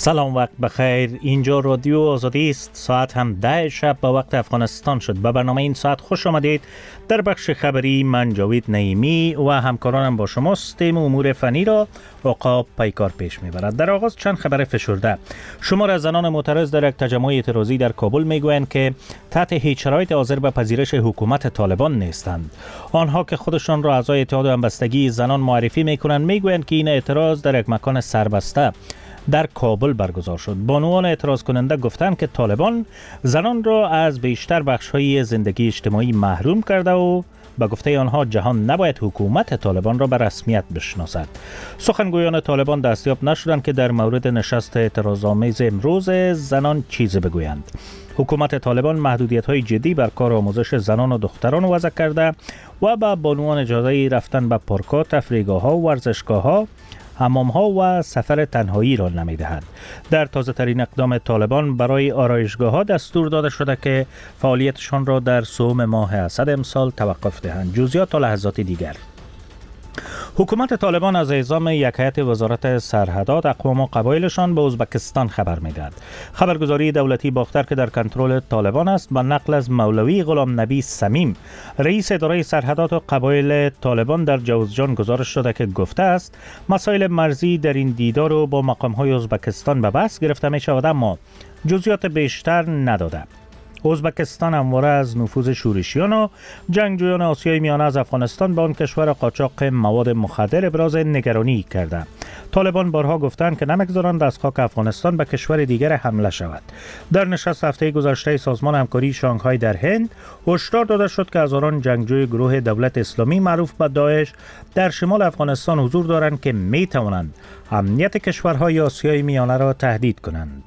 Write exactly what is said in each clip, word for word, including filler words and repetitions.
سلام، وقت بخیر. اینجا رادیو آزادی است. ساعت هم ده شب به وقت افغانستان شد. به برنامه این ساعت خوش آمدید. در بخش خبری من جاوید نعیمی و همکارانم با شماست. تیم امور فنی را عقاب پیکار پیش میبرد. در آغاز چند خبر فشرده. شمار از زنان معترض در یک تجمع اعتراضی در کابل میگویند که تحت هیچ شرایط حاضر به پذیرش حکومت طالبان نیستند. آنها که خودشان را اعضای اتحاد همبستگی زنان معرفی میکنند میگویند که این اعتراض در یک مکان سربسته در کابل برگزار شد. بانوان اعتراض کننده گفتند که طالبان زنان را از بیشتر بخش‌های زندگی اجتماعی محروم کرده و به گفته آنها جهان نباید حکومت طالبان را به رسمیت بشناسد. سخنگویان طالبان دستیاب نشدند که در مورد نشست اعتراض‌آمیز امروز زنان چیزی بگویند. حکومت طالبان محدودیت‌های جدی بر کار آموزش زنان و دختران وضع کرده و به بانوان اجازه رفتن به پارک‌ها، تفریحگاه‌ها، ورزشگاه‌ها، حمام‌ها و سفر تنهایی را نمی‌دهد. در تازه‌ترین اقدام طالبان برای آرایشگاه‌ها دستور داده شده که فعالیتشان را در سوم ماه اسد امسال توقف دهند. جزئیات تا لحظات دیگر. حکومت طالبان از اعزام یک هیئت وزارت سرحدات اقوام و قبایلشان به ازبکستان خبر می‌دهد. خبرگزاری دولتی باختر که در کنترل طالبان است با نقل از مولوی غلام نبی سمیم رئیس اداره سرحدات و قبایل طالبان در جوزجان گزارش داده که گفته است مسائل مرزی در این دیدار رو با مقام‌های ازبکستان به بحث گرفته می‌شود، اما جزئیات بیشتر نداده. ازبکستان همواره از نفوذ شورشیان و جنگجویان آسیای میانه از افغانستان به آن کشور قاچاق مواد مخدر ابراز نگرانی کرده. طالبان بارها گفتند که نمیگذارند از خاک افغانستان به کشور دیگر حمله شود. در نشست هفته گذشته سازمان همکاری شانگهای در هند هشدار داده شد که هزاران جنگجوی گروه دولت اسلامی معروف به داعش در شمال افغانستان حضور دارند که می توانند امنیت کشورهای آسیای میانه را تهدید کنند.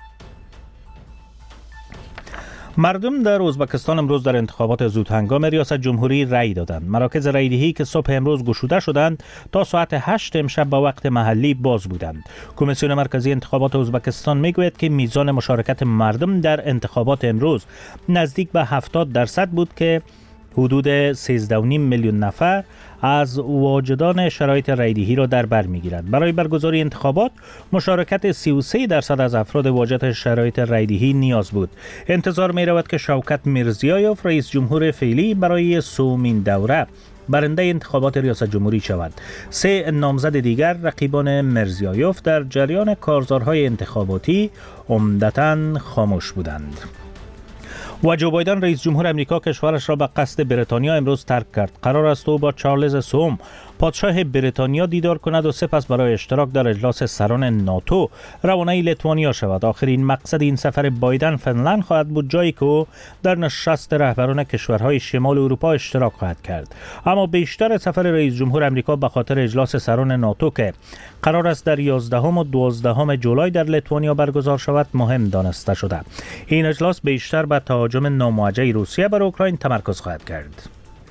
مردم در ازبکستان امروز در انتخابات زودهنگام ریاست جمهوری رأی دادند. مراکز رأیدهی که صبح امروز گشوده شدند تا ساعت هشت امشب به وقت محلی باز بودند. کمیسیون مرکزی انتخابات ازبکستان میگوید که میزان مشارکت مردم در انتخابات امروز نزدیک به هفتاد درصد بود که حدود سیزده و نیم میلیون نفر از واجدان شرایط رأیدهی را در بر میگیرد. برای برگزاری انتخابات مشارکت سی و سه درصد از افراد واجد شرایط رأیدهی نیاز بود. انتظار می رود که شوکت میرزیایوف رئیس جمهور فعلی برای سومین دوره برنده انتخابات ریاست جمهوری شود. سه نامزد دیگر رقیبان میرزیایوف در جریان کارزارهای انتخاباتی عمدتاً خاموش بودند. و جو بایدن رئیس جمهور امریکا کشورش را به قصد بریتانیا امروز ترک کرد. قرار است او با چارلز سوم پادشاه بریتانیا دیدار کند و سپس برای اشتراک در اجلاس سران ناتو روانه لیتوانیا شود. آخرین مقصد این سفر بایدن فنلند خواهد بود، جایی که او در نشست رهبران کشورهای شمال اروپا اشتراک خواهد کرد. اما بیشتر سفر رئیس جمهور امریکا به خاطر اجلاس سران ناتو که قرار است در یازدهم و دوازدهم جولای در لیتوانیا برگزار شود مهم دانسته شده. این اجلاس بیشتر به تهاجم ناموجه روسیه بر اوکراین تمرکز خواهد کرد.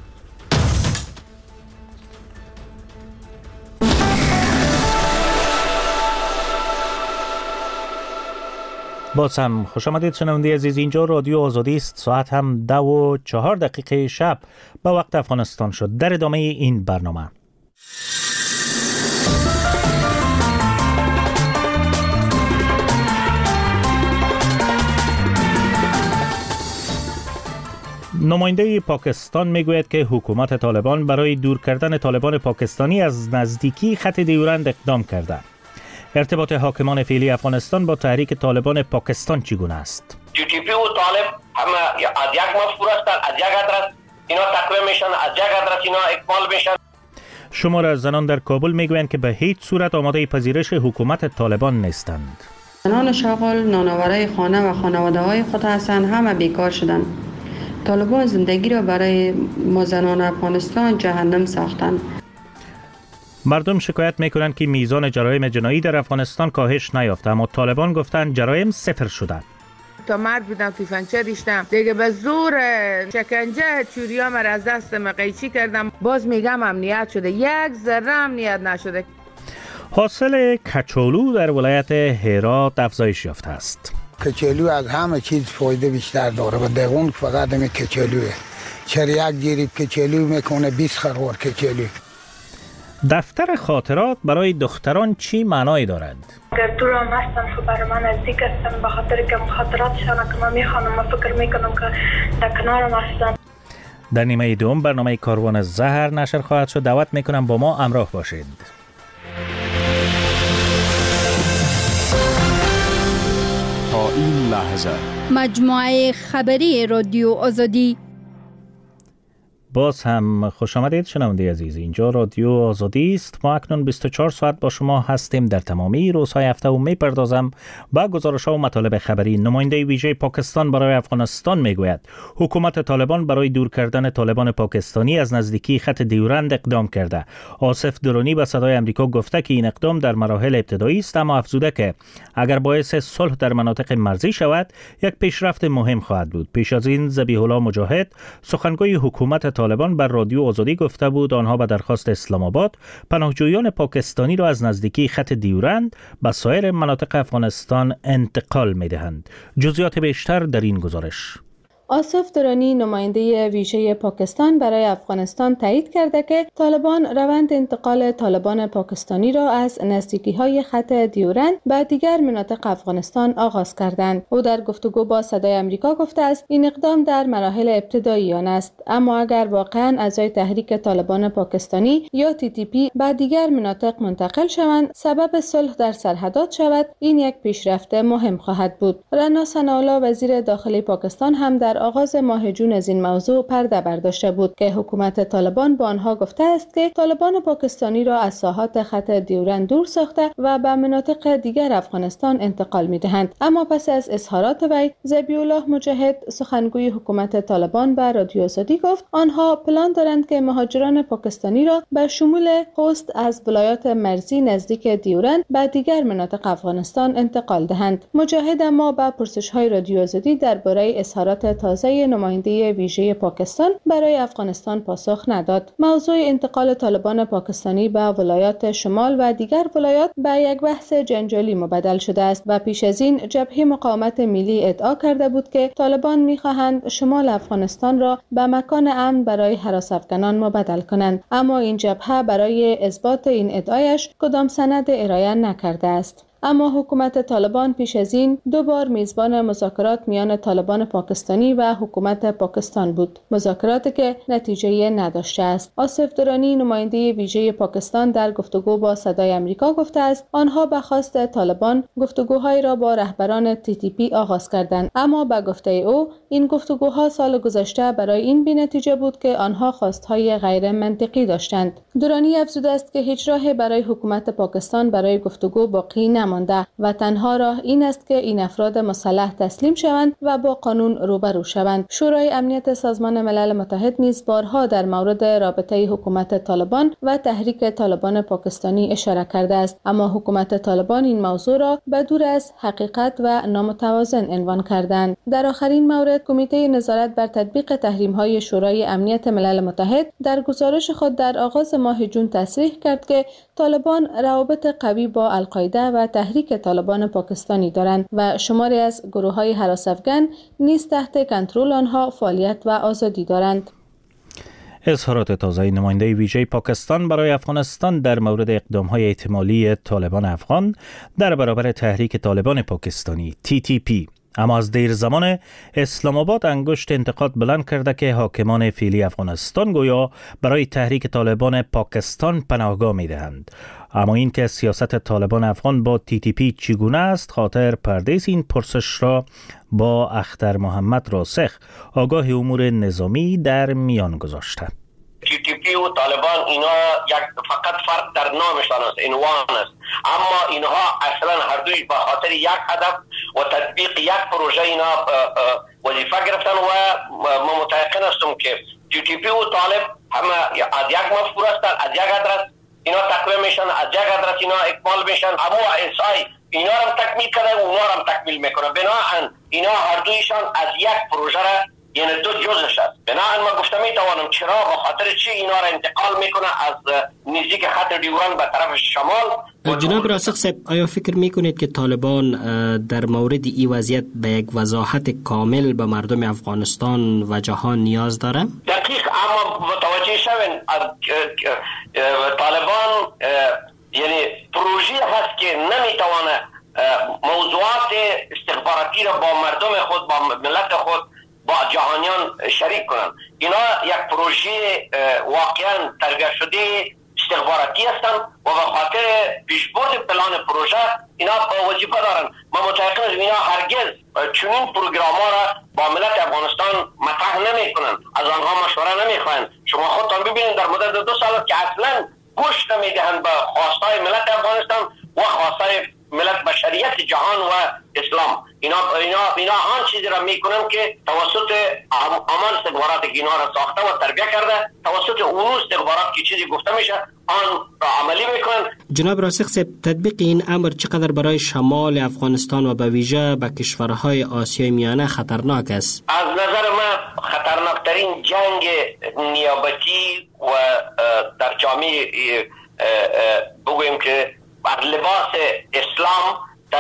باز هم خوش آمدید شنونده عزیز. اینجا رادیو آزادی است. ساعت هم ده و چهار دقیقه شب به وقت افغانستان شد. در ادامه این برنامه نماینده پاکستان میگوید که حکومت طالبان برای دور کردن طالبان پاکستانی از نزدیکی خط دیورند اقدام کرده. ارتباط حاکمان فعلی افغانستان با تحریک طالبان پاکستان چگونه است؟ تی تی پی و طالب هم از یک مفکوره هستند، از یک ادرس اینا تقویه میشن، از یک ادرس اینا اقبال میشن. شمار از زنان در کابل میگویند که به هیچ صورت آماده پذیرش حکومت طالبان نیستند. زنان شاغل نانآوری خانه و خانواده های خود هستند، همه بیکار شدند. طالبان زندگی را برای ما زنان افغانستان جهنم ساختند. مردم شکایت میکنند که میزان جرایم جنایی در افغانستان کاهش نیافته، اما طالبان گفتند جرایم صفر شده. تا مرد بودم تیفنچه ریشتم دیگه، به زور شکنجه چوریام را از دستم قیچی کردم. باز میگم امنیت شده، یک ذره امنیت نشده. حاصل کچالو در ولایت هرات افزایش یافته است. کچالو از همه چیز فایده بیشتر داره، و دقیقاً فقط همین کچالوه. چرا یک جریب کچالو میکنه بیست خروار کچالو. دفتر خاطرات برای دختران چی معنایی دارد؟ اگر دورم هستن خب برای من نزدیک هستن، به خاطر که خاطراتشان که من میخوانم و فکر میکنم که در کنارم هستن. در نیمه دوم برنامه کاروان زهر نشر خواهد شد. دعوت میکنم با ما همراه باشید. تا این لحظه مجموعه خبری رادیو آزادی. باز هم خوش آمدید شنونده عزیز. اینجا رادیو آزادی است. ما اکنون بیست و چهار ساعت با شما هستیم در تمامی روزهای هفته و میپردازم با گزارش‌ها و مطالب خبری. نماینده ویژه پاکستان برای افغانستان میگوید حکومت طالبان برای دور کردن طالبان پاکستانی از نزدیکی خط دیورند اقدام کرده. آصف درونی به صدای آمریکا گفته که این اقدام در مراحل ابتدایی است، اما افزوده که اگر باعث صلح در مناطق مرزی شود یک پیشرفت مهم خواهد بود. پیش از این ذبیح الله مجاهد سخنگوی حکومت طالبان بر رادیو آزادی گفته بود آنها به درخواست اسلام آباد پناهجویان پاکستانی را از نزدیکی خط دیورند به سایر مناطق افغانستان انتقال می‌دهند. جزئیات بیشتر در این گزارش. آصف درانی نماینده ویژه پاکستان برای افغانستان تایید کرده که طالبان روند انتقال طالبان پاکستانی را از نزدیکی‌های خط دیورند به دیگر مناطق افغانستان آغاز کردند. او در گفتگو با صدای آمریکا گفته است این اقدام در مراحل ابتدایی آن است، اما اگر واقعاً اعضای تحریک طالبان پاکستانی یا تی تی پی به دیگر مناطق منتقل شوند سبب صلح در سرحدات شود، این یک پیشرفت مهم خواهد بود. رنا ثناءالله وزیر داخلی پاکستان هم در آغاز ماه جون از این موضوع پرده برداشته بود که حکومت طالبان با آنها گفته است که طالبان پاکستانی را از ساحات خط دیورند دور ساخته و به مناطق دیگر افغانستان انتقال می‌دهند. اما پس از اظهارات وی، ذبیح الله مجاهد سخنگوی حکومت طالبان به رادیو آزادی گفت آنها پلان دارند که مهاجران پاکستانی را به شمول خوست از ولایات مرزی نزدیک دیورند به دیگر مناطق افغانستان انتقال دهند. مجاهد اما به پرسش‌های رادیو آزادی درباره اظهارات تازه نماینده ویژه پاکستان برای افغانستان پاسخ نداد. موضوع انتقال طالبان پاکستانی به ولایات شمال و دیگر ولایات به یک بحث جنجالی مبدل شده است و پیش از این جبهه مقاومت ملی ادعا کرده بود که طالبان می‌خواهند شمال افغانستان را به مکان امن برای هراس افغانان مبدل کنند، اما این جبهه برای اثبات این ادعایش کدام سند ارائه نکرده است. اما حکومت طالبان پیش از این دو بار میزبان مذاکرات میان طالبان پاکستانی و حکومت پاکستان بود، مذاکراتی که نتیجه نداشته است. آصف درانی نماینده ویژه پاکستان در گفتگو با صدای آمریکا گفته است آنها به خواست طالبان گفتگوهای را با رهبران تی تی پی آغاز کردند، اما به گفته او این گفتگوها سال گذشته برای این بی‌نتیجه بود که آنها خواستهای غیر منطقی داشتند. درانی افزوده است که هیچ راهی برای حکومت پاکستان برای گفتگو باقی نمانده و تنها راه این است که این افراد مسلح تسلیم شوند و با قانون روبرو شوند. شورای امنیت سازمان ملل متحد نیز بارها در مورد رابطه حکومت طالبان و تحریک طالبان پاکستانی اشاره کرده است، اما حکومت طالبان این موضوع را به دور از حقیقت و نامتوازن عنوان کردند. در آخرین مورد، کمیته نظارت بر تطبیق تحریم‌های شورای امنیت ملل متحد در گزارش خود در آغاز ماه جون تصریح کرد که طالبان روابط قوی با القاعده و تحریک طالبان پاکستانی دارند و شماری از گروه‌های هراس افغان نیز تحت کنترل آنها فعالیت و آزادی دارند. اظهارات تازه نماینده ویژه پاکستان برای افغانستان در مورد اقدام‌های احتمالی طالبان افغان در برابر تحریک طالبان پاکستانی تی تی پی. اما از دیر زمان اسلام آباد انگشت انتقاد بلند کرده که حاکمان فعلی افغانستان گویا برای تحریک طالبان پاکستان پناهگاه می‌دهند. اما این که سیاست طالبان افغان با تی تی پی چگونه است، خاطر پردیس این پرسش را با اختر محمد راسخ آگاه امور نظامی در میان گذاشته. تی تی پی و طالبان اینا یک فقط فرق در نامشان است، عنوان است، اما اینها اصلا هر دوی به خاطر یک هدف و تطبیق یک پروژه اینا وظیفه گرفتن و ما متيقن هستم که تی تی پی و طالب همه از یک مفکور هستند، از یک ادرس اینا تقویم میشن، از یک ادرس اینا اکمال میشن، اما انسای اینا هم تکمیل کرده و اونا هم تکمیل میکنه. بنابراین اینا هر دویشان از یک پروژه را یعنی دو جزش است. بنابراین ما گفتم میتوانم چرا به خاطر چی اینا را انتقال میکنه از نزدیک خط دیورند به طرف شمال. جناب راسخ صاحب، آیا فکر میکنید که طالبان در مورد این وضعیت به یک وضاحت کامل به مردم افغانستان و جهان نیاز داره؟ دقیق اما متوجه شوین طالبان یعنی پروژه هست که نمیتوانه موضوعات استخباراتی را با مردم خود، با ملت خود، با جهانیان شریک کنند. اینا یک پروژه واقعا تربیت شده استخباراتی هستند و به خاطر پیشبرد پلان پروژه اینا با وظیفه دارند. ما متأکدیم اینا هرگز چنین پروگرام ها را با ملت افغانستان مطرح نمی کنند، از آنها مشوره نمی خواهند. شما خودتان ببینید در مدت دو سال که اصلا گوش نمی دهند به خواستای ملت افغانستان و خواستای ملت بشریت جهان و اسلام. اینا اینا اینا آن چیزی را میکنن که توسط امان استخبارات که اینا را ساخته و تربیت کرده، توسط اون استخبارات که چیزی گفته میشه آن را عملی میکنن. جناب راسخ صاحب، تطبیق این امر چقدر برای شمال افغانستان و به ویژه به کشورهای آسیای میانه خطرناک است؟ از نظر من خطرناکترین جنگ نیابتی و در جامعه بگوییم که بر لباس اسلام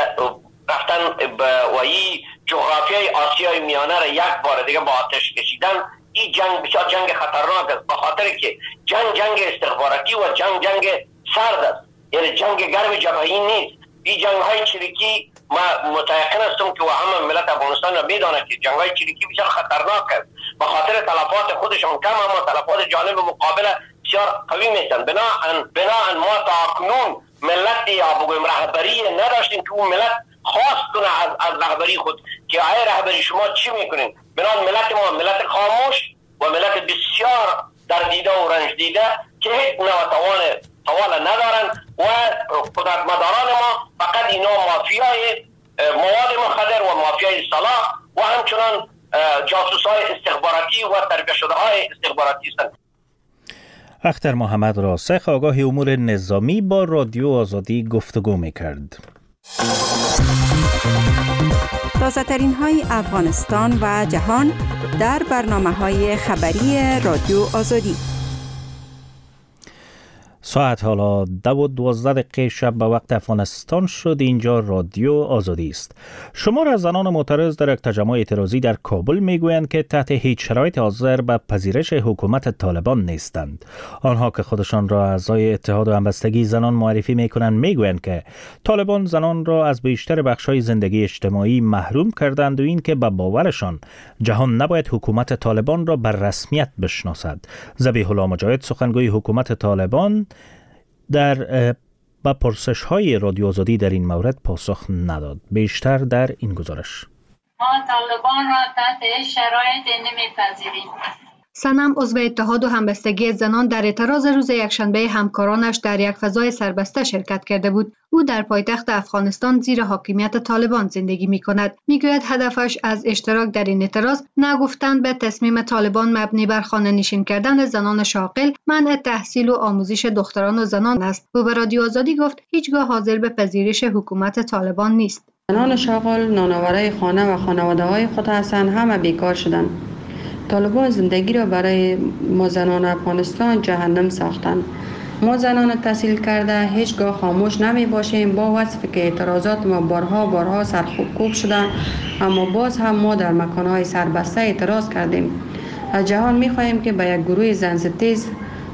رفتن و این جغرافیای آسیای میانه را یک بار دیگه با آتش کشیدن، این جنگ بسیار جنگ خطرناک است، به خاطر که جنگ جنگ استخباراتی و جنگ جنگ سرد است، یعنی جنگ گرم جبهه‌ای نیست. این جنگ های چریکی ما متأکد هستم که و همه ملت افغانستان را میدانه که جنگ های چریکی بسیار خطرناک است، به خاطر تلفات خودشان کم اما تلفات جانب مقابل بسیار قوی میشن. بناهن بناهن ما تا اکنون ملت یا بگویم رهبری نداشتیم که اون ملت خواست کنه از, از رهبری خود که آیا رهبری شما چی میکنین. بنابراین ملت ما ملت خاموش و ملت بسیار در دیده و رنج دیده که هیچ نوع توان توان ندارن و قدرتمداران ما فقط اینا مافیای مواد مخدر و مافیای سلاح و همچنان جاسوسای استخباراتی و تربیت شده های استخباراتی هستند. اختر محمد راسخ آگاه امور نظامی با رادیو آزادی گفتگو می‌کرد. تازه ترین های افغانستان و جهان در برنامه‌های خبری رادیو آزادی. ساعت حالا دو و دوازده دقیقه شب به وقت افغانستان شد. اینجا رادیو آزادی است. شمار از زنان معترض در یک تجمع اعتراضی در کابل میگویند که تحت هیچ شرایط حاضر به پذیرش حکومت طالبان نیستند. آنها که خودشان را اعضای اتحاد و همبستگی زنان معرفی میکنند میگویند که طالبان زنان را از بیشتر بخش‌های زندگی اجتماعی محروم کردند و این که به باورشان جهان نباید حکومت طالبان را بر رسمیت بشناسد. ذبیح الله مجاهد سخنگوی حکومت طالبان در با پرسش های رادیو آزادی در این مورد پاسخ نداد. بیشتر در این گزارش. ما طالبان را تحت شرایط نمیپذیریم. سنم عضو اتحاد و همبستگی زنان در اعتراض روز یکشنبه همکارانش در یک فضای سربسته شرکت کرده بود. او در پایتخت افغانستان زیر حاکمیت طالبان زندگی می کند. می گوید هدفش از اشتراک در این اعتراض نگفتن به تصمیم طالبان مبنی بر خانه نشین کردن زنان شاغل، منع تحصیل و آموزش دختران و زنان است. او به رادیو آزادی گفت هیچگاه حاضر به پذیرش حکومت طالبان نیست. زنان شاغل نانآورای خانه و خانواده های خود هستند، همه بیکار شدند. طالبان زندگی را برای ما زنان افغانستان جهنم ساختند. ما زنان تحصیل کرده هیچگاه خاموش نمی باشیم با وصف که اعتراضات ما بارها بارها سرکوب شده، اما باز هم ما در مکانهای سربسته اعتراض کردیم. از جهان می خواهیم که به یک گروه زنستیز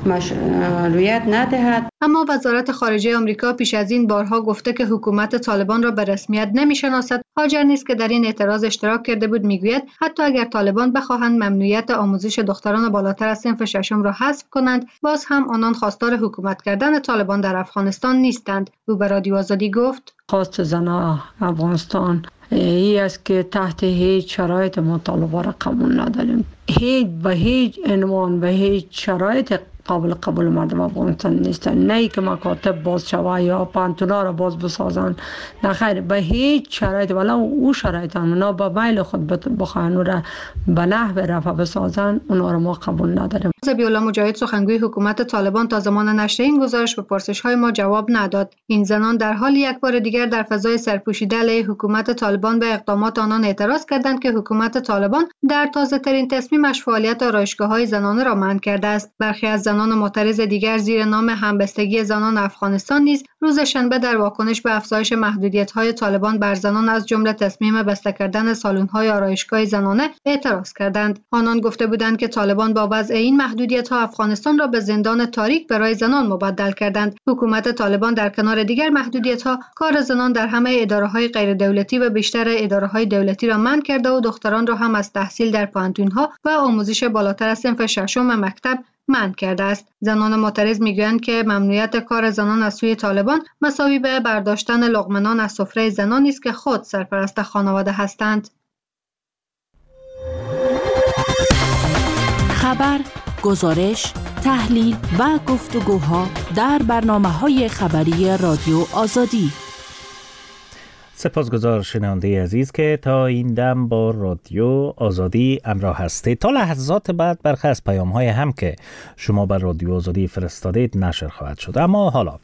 مشروعیت ندهد. اما وزارت خارجه آمریکا پیش از این بارها گفته که حکومت طالبان را به رسمیت نمی‌شناسد. هاجر نیز که در این اعتراض اشتراک کرده بود میگوید حتی اگر طالبان بخواهند ممنوعیت آموزش دختران بالاتر از صنف ششم را حذف کنند، باز هم آنان خواستار حکومت کردن طالبان در افغانستان نیستند. او به رادیو آزادی گفت خواست زنان افغانستان ای است که تحت هیچ شرایط ما طالبان را قبول نداریم. هیچ به هیچ عنوان به هیچ شرایط قابل قبول مردم افغانستان نیستن. نه ای که مکاتب باز شوه یا پانتونا را باز بسازن، نه خیر، به هیچ شرایط ولی او شرایط هم اونا با میل خود بخواهن او را به نحو رفع بسازن، اونا را ما قبول نداریم. ذبیح الله مجاهد سخنگوی حکومت طالبان تا زمان نشر این گزارش به پرسش‌های ما جواب نداد. این زنان در حال یک بار دیگر در فضای سرپوشیده علیه حکومت طالبان به اقدامات آنان اعتراض کردند که حکومت طالبان در تازه‌ترین تصمیمش فعالیت آرایشگاه‌های زنانه را منع کرده است. برخی از زنان زنان معترض دیگر زیر نام همبستگی زنان افغانستان نیز روز شنبه در واکنش به افزایش محدودیت‌های طالبان بر زنان از جمله تصمیم بسته کردن سالن‌های آرایشگاه زنانه اعتراض کردند. آنان گفته بودند که طالبان با وضع این محدودیت‌ها افغانستان را به زندان تاریک برای زنان مبدل کردند. حکومت طالبان در کنار دیگر محدودیت‌ها کار زنان در همه اداره‌های غیر دولتی و بیشتر اداره‌های دولتی را منع کرده و دختران را هم از تحصیل در پانتون‌ها و آموزش بالاتر از صنف ششم مکتب منع کرده است. زنان معترض میگویند که ممنوعیت کار زنان از سوی طالبان مساوی به برداشتن لقمه از سفره زنانی است که خود سرپرست خانواده هستند. خبر، گزارش، تحلیل و گفتگوها در برنامه‌های خبری رادیو آزادی. سپاسگزار شنونده عزیز که تا این دم با رادیو آزادی همراه هستید. تا لحظات بعد برخی از پیام‌های هم که شما بر رادیو آزادی فرستادید نشر خواهد شد. اما حالا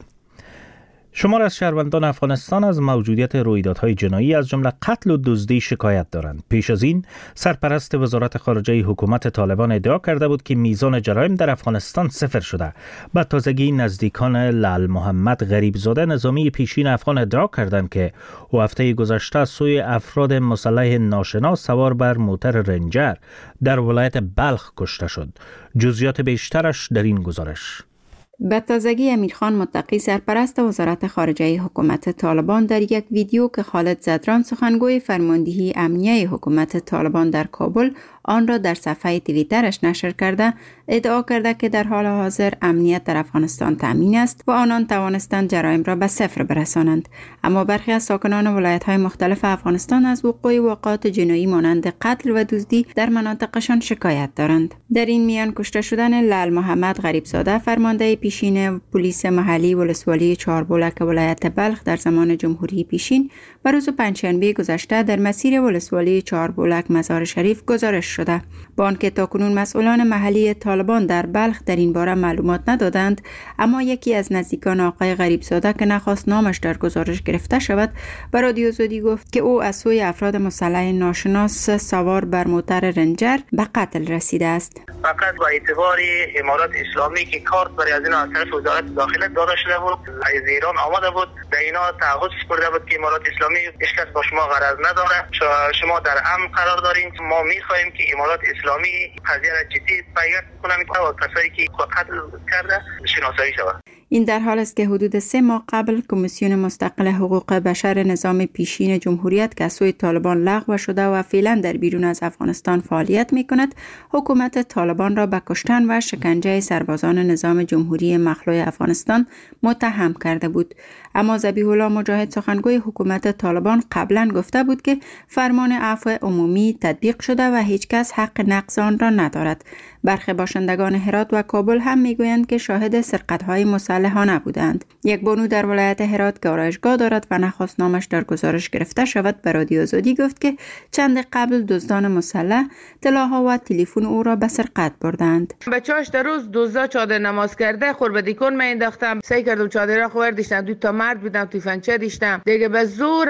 شمار از شهروندان افغانستان از موجودیت رویدادهای جنایی از جمله قتل و دزدی شکایت دارند. پیش از این سرپرست وزارت خارجه حکومت طالبان ادعا کرده بود که میزان جرایم در افغانستان صفر شده. به تازگی نزدیکان لال محمد غریبزاده نظامی پیشین افغان ادعا کردند که او هفته گذشته از سوی افراد مسلح ناشناس سوار بر موتر رنجر در ولایت بلخ کشته شد. جزئیات بیشترش در این گزارش. به تازگی امیرخان متقی سرپرست وزارت خارجه حکومت طالبان در یک ویدیو که خالد زدران سخنگوی فرماندهی امنیه حکومت طالبان در کابل آن را در صفحه توییترش نشر کرده ادعا کرده که در حال حاضر امنیت در افغانستان تامین است و آنان توانستند جرایم را به صفر برسانند. اما برخی از ساکنان ولایت‌های مختلف افغانستان از وقوع واقعات جنایی مانند قتل و دزدی در مناطقشان شکایت دارند. در این میان کشته شدن لال محمد غریبزاده فرمانده پیشین پلیس محلی ولسوالی چهاربولک ولایت بلخ در زمان جمهوری پیشین بر روز پنجشنبه گذشته در مسیر ولسوالی چهاربولک مزار شریف گزارش شده. با آنکه تاکنون مسئولان محلی طالبان در بلخ در این باره معلومات ندادند، اما یکی از نزدیکان آقای غریبزاده که نخواست نامش در گزارش گرفته شود به رادیو آزادی گفت که او از سوی افراد مسلح ناشناس سوار بر موتر رنجر به قتل رسیده است. فقط با اعتبار امارات اسلامی که کارت برای از این از طرف وزارت داخله داده شده بود، از ایران آمده بود، در اینا تعهد سپرده بود که امارات اسلامی هیچ کس با شما غرض نداره، شما در امن قرار دارین، ما میخواهیم که امارات اسلامی قضیه را جدی پیگیری کنه و کسایی که قتل کرده شناسایی شود. این در حال است که حدود سه ماه قبل کمیسیون مستقل حقوق بشر نظام پیشین جمهوریت که از سوی طالبان لغو شده و فعلا در بیرون از افغانستان فعالیت می کند، حکومت طالبان را به کشتن و شکنجه سربازان نظام جمهوری مخلوع افغانستان متهم کرده بود. اما ذبیح الله مجاهد سخنگوی حکومت طالبان قبلا گفته بود که فرمان عفو عمومی تطبیق شده و هیچ کس حق نقض آن را ندارد. برخی باشندگان هرات و کابل هم میگویند که شاهد سرقت‌های مسلحانه بودند. یک بانو در ولایت هرات که آرایشگاه دارد و نخواست نامش در گزارش گرفته شود به رادیو آزادی گفت که چند قبل دزدان مسلح طلاها و تلفن او را به سرقت بردند. بچه‌اش در روز دزدا چادر نماز کرده خربدی کن من انداختم سعی کردم چادر را خور دیشتم دو تا مرد بودم تیفنچه دیشتم دیگه به زور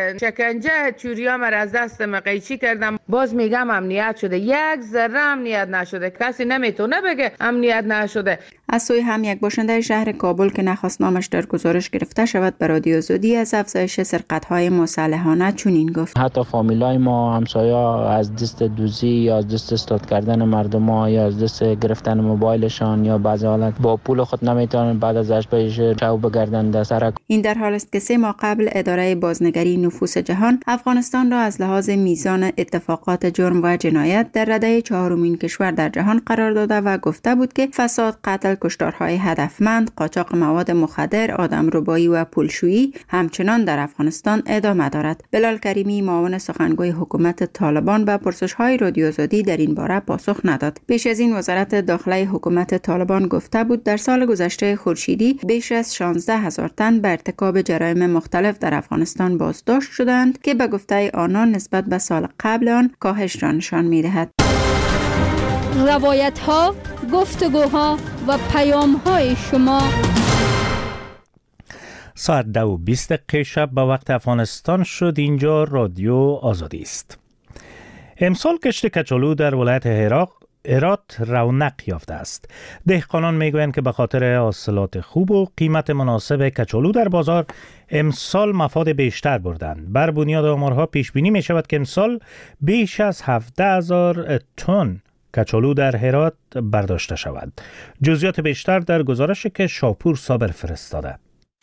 شکنجه چوریام را از دستم قیچی کردم. باز میگم امنیت شده، یک ذره امنیت نشده، کسی نمیتونه بگه امنیت نشده. از سوی هم یک باشنده شهر کابل که نخواست نامش در گزارش گرفته شود به رادیو آزادی از افزایش سرقت‌های مسلحانه چنین گفت: حتی فامیلای ما همسایا از دست دوزی یا از دست استاد کردن مردم ها یا از دست گرفتن موبایلشان یا بعضی حالت با پول خود نمیتونن بعد از اش پیش چاو بگردن در سر. این در حال است که سه ماه قبل اداره بازنگری نفوس جهان افغانستان را از لحاظ میزان اتفاقات جرم و جنایت در رده چهارمین کشور در جهان قرار داده و گفته بود که فساد، قتل، کشتارهای هدفمند، قاچاق مواد مخدر، آدمربایی و پولشویی همچنان در افغانستان ادامه دارد. بلال کریمی معاون سخنگوی حکومت طالبان به پرسش‌های رادیو آزادی در این باره پاسخ نداد. پیش از این وزارت داخله حکومت طالبان گفته بود در سال گذشته خورشیدی بیش از شانزده هزار تن به ارتکاب جرایم مختلف در افغانستان بازداشت شدند که به گفته آنان نسبت به سال قبل آن کاهش را نشان می‌دهد. روایت ها، گفتگوها و پیام های شما. ساعت دو و بیست دقیقه شب به وقت افغانستان شد. اینجا رادیو آزادی است. امسال کشت کچالو در ولایت هرات هرات رونق یافته است. دهقانان میگویند که به خاطر حاصلات خوب و قیمت مناسب کچالو در بازار امسال مفاد بیشتر بردند. بر بنیاد آمارها پیش بینی می شود که امسال بیش از هفده هزار تن کچالو در هرات برداشته شود. جزئیات بیشتر در گزارشی که شاپور صابر فرستاده.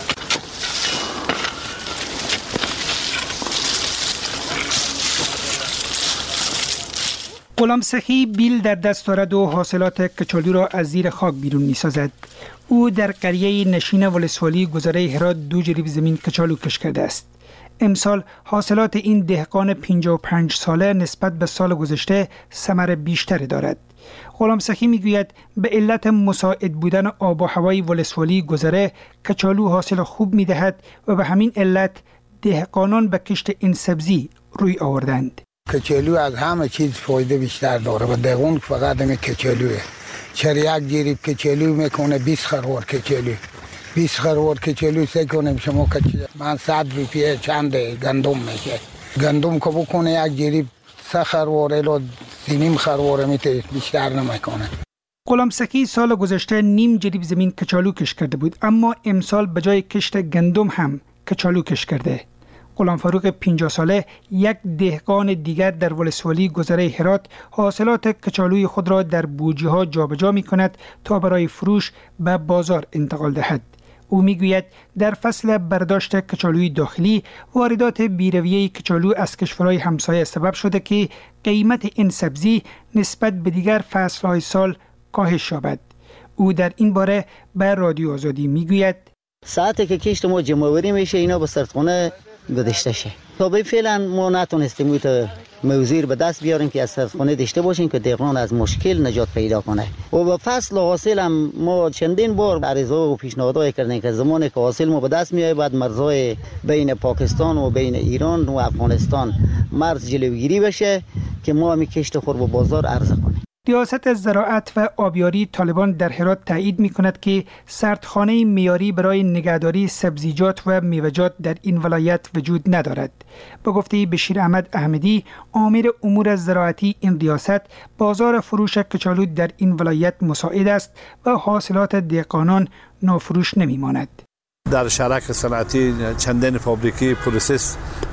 غلام سخی بیل در دست دارد و حاصلات کچالو را از زیر خاک بیرون می سازد. او در قریه نشین ولسوالی گذره هرات دو جریب زمین کچالو کش کرده است. امسال حاصلات این دهقان پنجاه و پنج ساله نسبت به سال گذشته ثمر بیشتری دارد. غلام سخی می گوید به علت مساعد بودن آب و هوای ولسوالی گذره کچالو حاصل خوب می دهد و به همین علت دهقانان به کشت این سبزی روی آوردند. کچالو از همه چیز فایده بیشتر داره و دهقان فقط همین کچالوه. چرا یک جریب کچالو میکنه بیست خروار کچالو. بیست خروار کچالو سه کنیم شما کچالو. من صد روپیه چند گندم میشه. گندم که بکنه یک جریب سه خروار الا نیم خروار میته بیشتر نمیکنه. غلام سخی سال گذشته نیم جریب زمین کچالو کش کرده بود، اما امسال به جای کشت گندم هم کچالو کش کرده. غلام فاروق پنجاه ساله یک دهقان دیگر در ولسوالی گذره هرات حاصلات کچالوی خود را در بوجه ها جابجا می کند تا برای فروش به بازار انتقال دهد. او می گوید در فصل برداشت کچالوی داخلی واردات بیرویه کچالو از کشورهای همسایه سبب شده که قیمت این سبزی نسبت به دیگر فصلهای سال کاهش یابد. او در این باره به رادیو آزادی می گوید ساعتی که کشت ما جمعوری میشه اینا به سرخانه گذاشته شه. تا به فعلا ما نتونستیم تو موزیر به دست بیاریم که از سرخانه داشته باشیم که دهقان از مشکل نجات پیدا کنه. و به فصل حاصل هم ما چندین بار عرضه و پیشنهادات کردیم که زمانی که حاصل ما به دست میاد بعد مرزهای بین پاکستان و بین ایران و افغانستان مرز جلوگیری بشه که ما هم کشت خود به بازار عرضه کنیم. ریاست زراعت و آبیاری طالبان در هرات تایید می کند که سردخانه معیاری برای نگهداری سبزیجات و میوه‌جات در این ولایت وجود ندارد. به گفته بشیر احمد احمدی، امیر امور زراعتی این ریاست، بازار فروش کچالو در این ولایت مساعد است و حاصلات دهقانان نافروش نمی ماند. در شرک صنعتی چندین فابریکی پروسس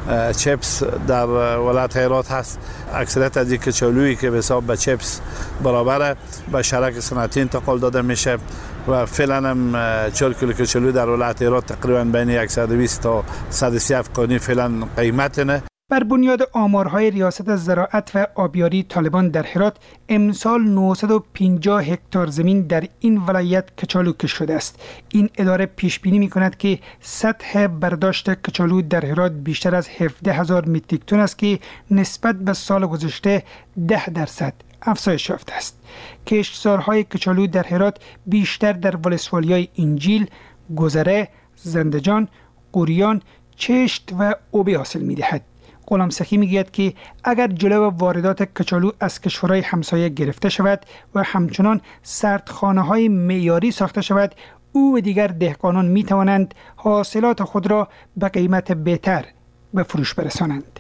چپس در ولایت هرات هست. اکثریت از این کچالویی که به حساب به چپس برابره به شرک صنعتی انتقال داده میشه و فعلا هم چهار کیلو کچالو در ولایت هرات تقریبا بین صد و بیست تا صد و سی افغانی فعلا قیمت نه. بر بنیاد آمارهای ریاست زراعت و آبیاری طالبان در هرات امسال نهصد و پنجاه هکتار زمین در این ولایت کچالو کش شده است. این اداره پیش بینی می کند که سطح برداشت کچالو در هرات بیشتر از هفده هزار متریک تن است که نسبت به سال گذشته ده درصد افزایش یافته است. کشتزارهای کچالو در هرات بیشتر در ولسوالی‌های انجیل، گذره، زندجان، قوریان، چشت و اوبی حاصل می دهد. غلام سخی میگوید که اگر جلو واردات کچالو از کشورهای همسایه گرفته شود و همچنان سردخانه‌های معیاری ساخته شود، او و دیگر دهقانان می توانند حاصلات خود را به قیمت بهتر به فروش برسانند.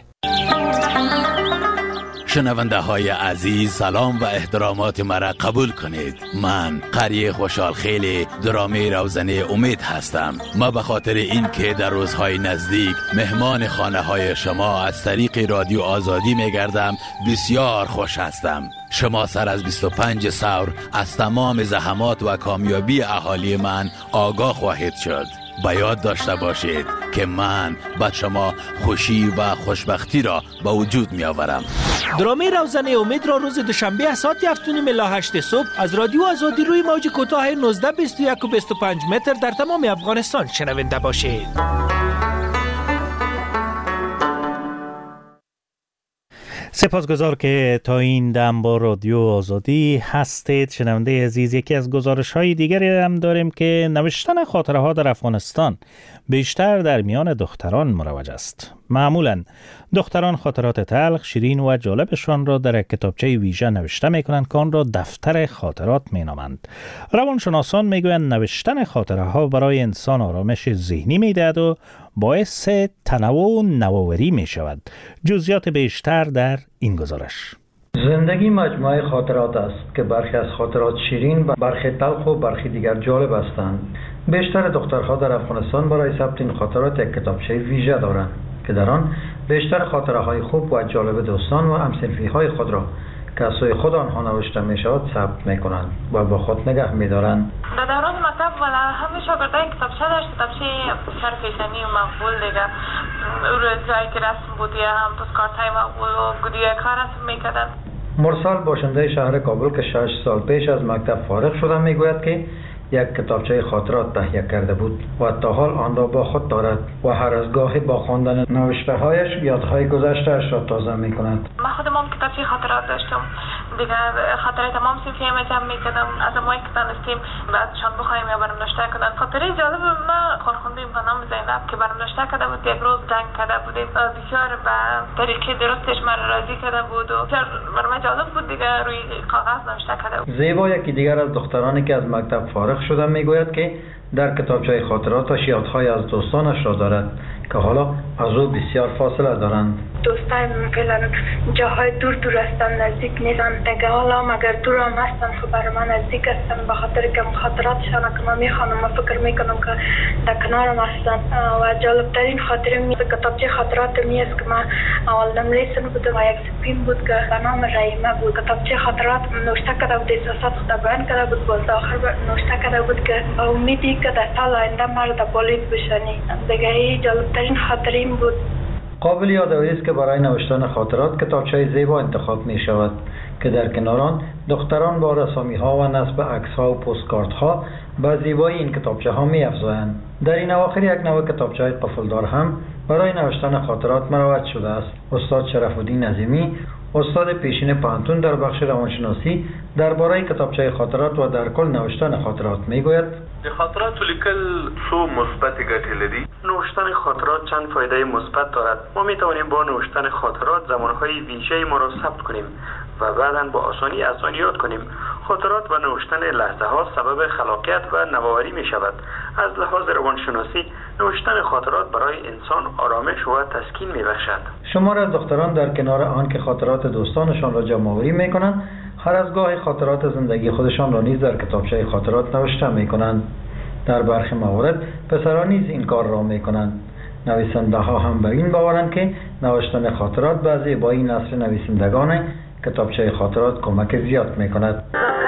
شنونده های عزیز، سلام و احترامات مرا قبول کنید. من قری خوشحال خیلی درامه روزنه امید هستم. ما به خاطر این که در روزهای نزدیک مهمان خانه های شما از طریق رادیو آزادی میگردم بسیار خوش هستم. شما سر از بیست و پنج سور از تمام زحمات و کامیابی اهالی من آگاه خواهید شد. با یاد داشته باشید که من با شما خوشی و خوشبختی را به وجود می آورم. درامه روزنه امید را روز دوشنبه ساعت هفت و نیم الی هشت صبح از رادیو آزادی روی موج کوتاه نوزده بیست و یک و بیست و پنج متر در تمام افغانستان شنونده باشید. سپاسگزار که تا این دم با رادیو آزادی هستید. شنونده عزیز، یکی از گزارش های دیگری هم داریم که نوشتن خاطره ها در افغانستان بیشتر در میان دختران مروج است. معمولا دختران خاطرات تلخ، شیرین و جالبشان را در کتابچه ویژه نوشته می کنند که آن را دفتر خاطرات می نامند. روانشناسان می گویند نوشتن خاطره ها برای انسان آرامش ذهنی می دهد و باعث تنوع و نوآوری می شود. جزئیات بیشتر در این گزارش. زندگی مجموعه خاطرات است که برخی از خاطرات شیرین و برخی تلخ و برخی دیگر جالب هستند. بیشتر دخترها در افغانستان برای ثبت این خاطرات یک کتابچه ویژه دارند که در آن بیشتر خاطره های خوب و جالب دوستان و همسنفی های خود را که از سوی خود آنها نوشته می شود ثبت می کنند و با خود نگه می دارند. در دوران مکتب ولی همه شاگردای کتابچه داشت، کتابچه بسیار پیشنی و مقبول دیگه. روی جایی که رسم بودی هم پوستکارت های مقبول و گودی کار رسم می کردن. مرسال باشنده شهر کابل که شش سال پیش از مکتب فارغ شده می گوید که یک کتابچه خاطرات تهیه کرده بود و تا حال آن را با خود دارد و هر از گاهی با خواندن نوشته هایش یادهای گذشته اش را تازه می کند. من خودم هم کتابچه خاطرات داشتم دیگه، خاطره تمام صنفی هم جمع می کردم، از امایی که دانستیم بعدشان بخواهیم یا برام نوشته کردن. خاطره جالب ما خورخوندیم به نام زینب که برام نوشته کرده بود، یک روز جنگ کرده بودیم، بسیار به طریقه درستش من راضی کرده بود و بسیار برام جالب بود دیگه، روی کاغذ نوشته کرده بود. زیبا یکی دیگر از دخترانی که از مکتب فارغ شده میگوید که در کتابچه خاطراتش یادهای از دوستانش را دارد که حالا از او بسیار فاصله دارند. دوستای فعلا جاهای دور دور هستن، نزدیک نیستن دیگه. حالا مگر دور هم هستن خب برای من نزدیک هستن، به خاطر که خاطراتشان که من میخوانم و فکر میکنم که در کنارم هستن. و جالبترین خاطره می کتابچه خاطرات می است که من اول نملیسن بودم و یک سپین بود که به نام رحیمه بود. کتابچه خاطرات نوشته کرده بود، احساسات خود بیان کرده بود، باز آخر نوشته کرده بود که امیدی که در سال آینده مرا پلیس بشنی. دیگه ای جالبترین خاطره بود. قابل یادآوری است که برای نوشتن خاطرات کتابچه زیبا انتخاب می شود که در کنار آن دختران با رسامی ها و نصب عکس ها و پستکارت ها به زیبایی این کتابچه ها می افزایند. در این اواخر یک نوع کتابچه قفلدار هم برای نوشتن خاطرات مروج شده است. استاد شرف الدین عظیمی، استاد پیشین پانتون در بخش روانشناسی، درباره کتابچه خاطرات و در کل نوشتن خاطرات میگوید: د خاطراتو لیکل څو مثبت ګټې لري. نوشتن خاطرات چند فایده مثبت دارد. ما می توانیم با نوشتن خاطرات زمانهای ویژه ما را ثبت کنیم و بعداً با آسانی از آن یاد کنیم. خاطرات و نوشتن لحظه ها سبب خلاقیت و نوآوری می شود. از لحاظ روانشناسی نوشتن خاطرات برای انسان آرامش و تسکین می بخشد. شمار از دختران در کنار آن که خاطرات دوستانشان را جمع آوری می کنند، هر از گاهی خاطرات زندگی خودشان را نیز در کتابچه خاطرات نوشته می کنند. در برخی موارد پسران نیز این کار را می کنند. نویسنده ها هم به این باورند که نوشتن خاطرات به زیبایی نسل نویسندگان کتابچه خاطرات کمک زیاد می کند.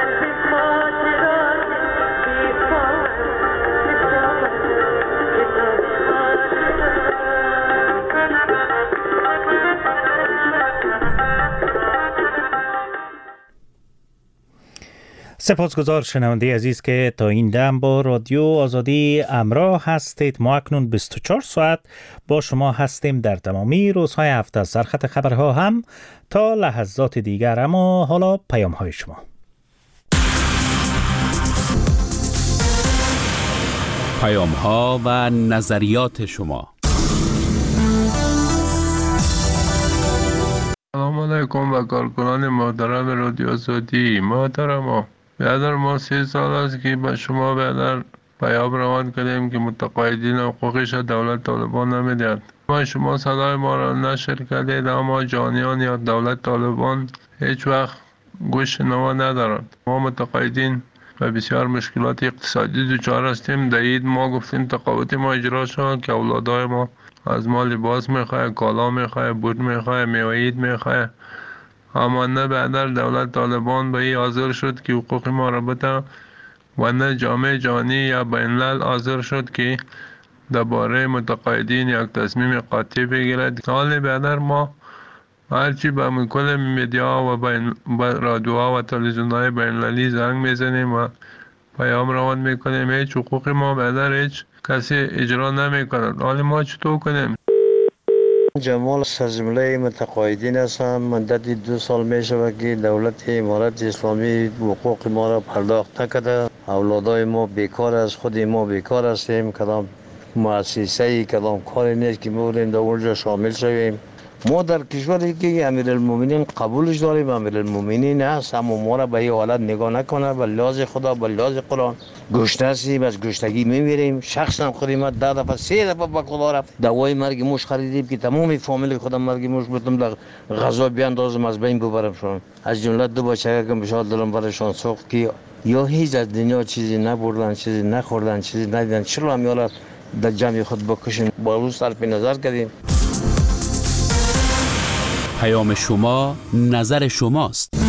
سپاسگزار شنونده عزیز که تا این دم با رادیو آزادی همراه هستید. ما اکنون بیست و چهار ساعت با شما هستیم در تمامی روزهای هفته. سرخط خبرها هم تا لحظات دیگر، اما حالا پیام های شما. پیام ها و نظریات شما. سلام علیکم و کارکنان محترم رادیو آزادی. محترم برادر، ما سه سال است که به شما برادر پیام روان کردیم که متقاعدین حقوقش دولت طالبان نمیدهد. ما شما صدای ما را نشر کردید، اما جانیان یا دولت طالبان هیچ وقت گوش نوا ندارند. ما متقاعدین و بسیار مشکلات اقتصادی دچار هستیم. در عید ما گفتیم تقاعد ما اجرا شد که اولادای ما از ما لباس میخواه، کالا میخواه، بوت میخواه، میوه عید میخواه، اما نه بعدر دولت طالبان به این حاضر شد که حقوق ما را بده و نه جامعه جهانی یا بین الملل حاضر شد که درباره متقاعدین یک تصمیم قاطع بگیرد. حال بعدر ما هرچی به کل میدیا و بین رادیوها و تلویزیون‌های بین المللی زنگ میزنیم و پیام روان میکنیم، هیچ حقوق ما بعدر هیچ کسی اجرا نمیکند. حال ما چطور کنیم؟ جمال از جمله متقاعدین هستم. مدت دو سال می شود که دولت امارت اسلامی حقوق ما را پرداخت نکرده. اولادای ما بیکار است، خود ما بیکار هستیم. کدام مؤسسه کدام کاری نیست که بودیم در اونجا شامل شویم. ما در کشوری که امیرالمومنین قبولش داریم، امیرالمومنین هست، اما ما را به این حالت نگاه نکنه. به لحاظ خدا، به لحاظ قرآن گشته هستیم، از گشتگی میمیریم. شخصا خودم ده دفعه سه دفعه به خدا رفت دوای مرگ موش خریدیم که تمام فامیل خودم مرگ موش بتم در غذا بیاندازم از بین ببرمشون. از جمله دو بچه که بشار دلم برشان سوخت که یا هیچ از دنیا چیزی نبردن، چیزی نخوردن، چیزی ندیدن. چرا هم یالا در جمع خود بکشیم؟ با روز صرف نظر کردیم. پیام شما نظر شماست.